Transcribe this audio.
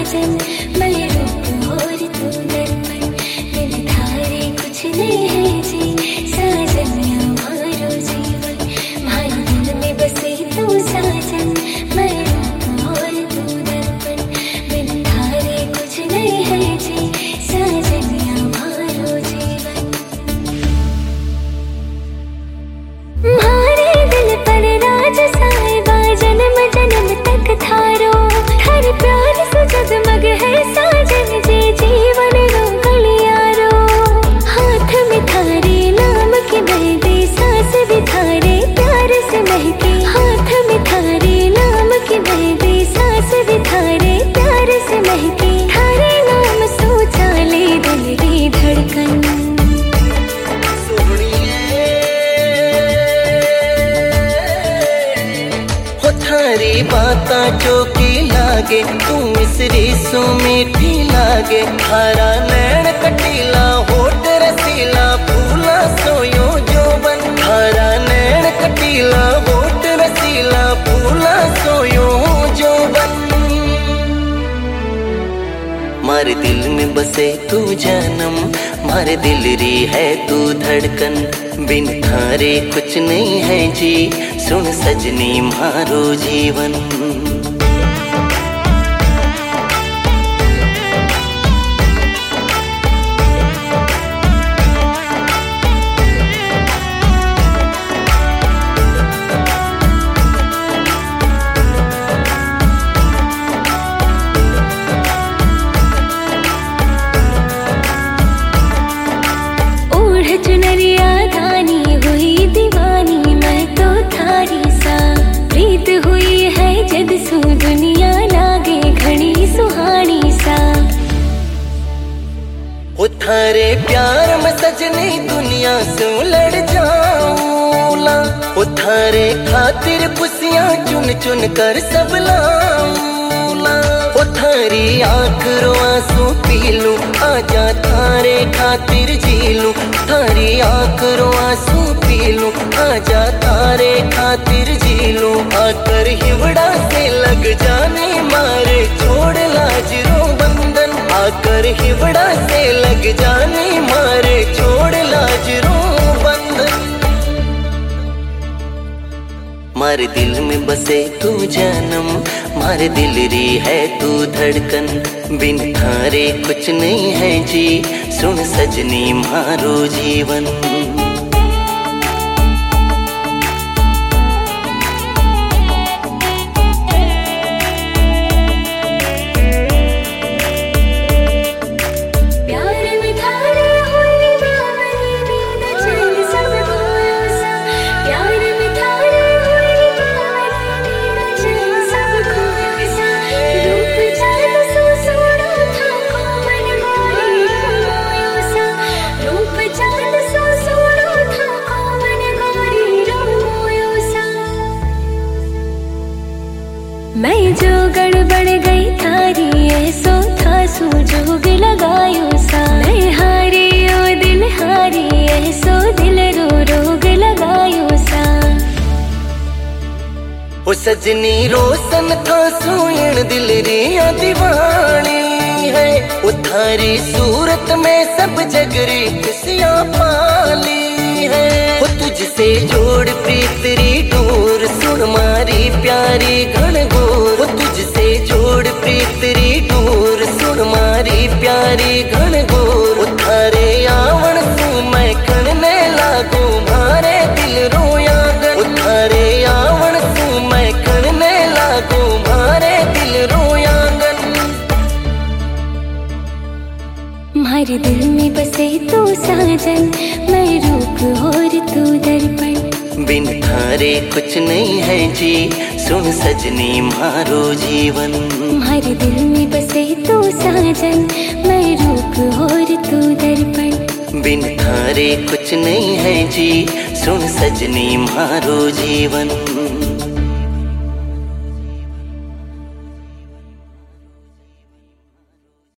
साजन, मैं रूप और तू दर्पण, बिन धारे कुछ नहीं है जी। साजन या मारो जीवन, मारो दिल में बसे तू साजन, मैं रूप और तू दर्पण, बिन धारे कुछ नहीं है जी। साजन या मारो जीवन, मारे दिल पर राज साहिबा, जन्म जन्म तक थारो, हर प्यार से जगमग है साजन जी। जीवन रो गलियारो, हाथ में थारे नाम की मेहंदी, सांस भी थारे प्यार से महके। हाथ में थारे नाम की मेहंदी, सांस भी थारे प्यार से महके। थारे नाम सोचा ले दिल की धड़कन, थारी बाता चौकी लागे, तू मिसरी सो मीठी लागे। थारा नैन कटीला होठ रसीला, फूला सोयो जोबन। थारा नैन कटीला होठ रसीला, फूला सोयो जोबन। मारे दिल में बसे तू जानम, मारे दिल री है तू धड़कन, बिन थारे कुछ नहीं है जी। सुन सजनी मारो जीवन, चुनरिया धानी हुई दीवानी, मैं तो थारी सा। प्रीत हुई है जद सू, दुनिया लागे घड़ी सुहानी सा। ओ थारे प्यार में सजनी दुनिया से लड़ जाऊला। ओ थारे खातिर खुशियां चुन चुन कर सब लाऊला। ओ थारी आखिरों आंसू पी लूं, आजा थारे खातिर जी लूं। थारी आखिरों आंसू पी लूं, आजा थारे खातिर जी लूं। आकर हिवड़ा से लग जाने मारे, छोड़ लाज रो बंधन। आकर हिवड़ा से लग जाने मारे, छोड़ लाज रो बंधन। मारे दिल में बसे तू जानम, मारे दिल री है तू धड़कन, बिन थारे कुछ नहीं है जी। सुन सजनी मारो जीवन, मैं जो गड़बड़ गई थारी, ऐसो था सुजोग लगायो सा। मैं हारी ओ दिल हारी, ऐसो दिल रो रोग लगायो सा। ओ सजनी रोशन था सुयन दिल रिया दीवानी है। ओ थारी सूरत में सब जगरी खुशियां पाली है। ओ तुझसे जोड़ प्रीतरी डोर, सुन मारी प्यारी घनघोर। ओ तुझसे जोड़ प्रीतरी डोर, सुन मारी प्यारी घनघोर। ओ थारे आवन सू मैं कणने लागो, मारे दिल रोयागन। ओ थारे आवन सू मैं कणने लागो, मारे दिल रोयागन। मारे दिल में बसे तू साजन, मैं रूप और तू दर्पण, बिन थारे कुछ नहीं है जी। सुन सजनी मारो जीवन, मारे दिल में बसे तू साजन, मैं रूप और तू दर्पण, बिन थारे कुछ नहीं है जी। सुन सजनी मारो जीवन।